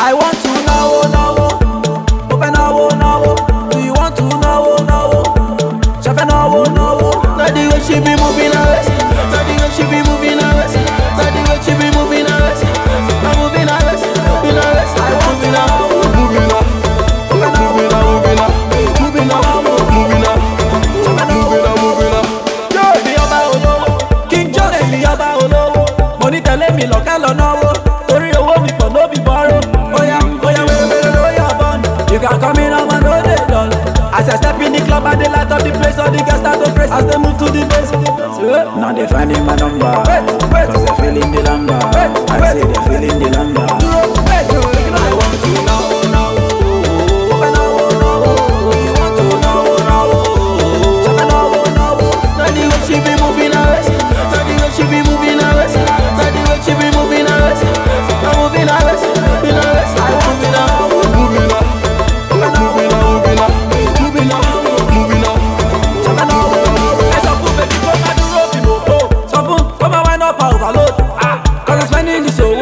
I want to know. Open now. Do you want to know? Chef know. Like the way she be moving her waist. Like the way she be moving her waist. Like the way she be moving her waist. I'm moving her waist. Moving her waist. I want to know. Moving her. Moving her. Moving her. Moving her. Moving her. Moving her. Yo, èmi ọba olówó. King John èmi ọba olówó. Mo ní tẹ̀lé mi lọ́kẹ́ lọ náwó. Torí owó mi pọ̀ ló bí bọ́rọ̀. Oya wẹ́rẹ́wẹ́rẹ́ ló yà bọ́ọ̀nù. You can come in and man no dey dull. As I step in the club and they light up the place, all the girls start to praise as they move to the bass. Now they finding my number, cause they feeling the lumber. I say they feeling the lumber. I want to know. You want to know. Like the way she be moving her waist. Like the way she be moving her waist. Like the way she be moving her waist. I'm moving her waist. Moving her waist. I want to know. Moving her. Moving her. Moving her. Moving her. Moving her. I saw food baby come and do rope. So food come and wind up and overload. Cause I'm spending this so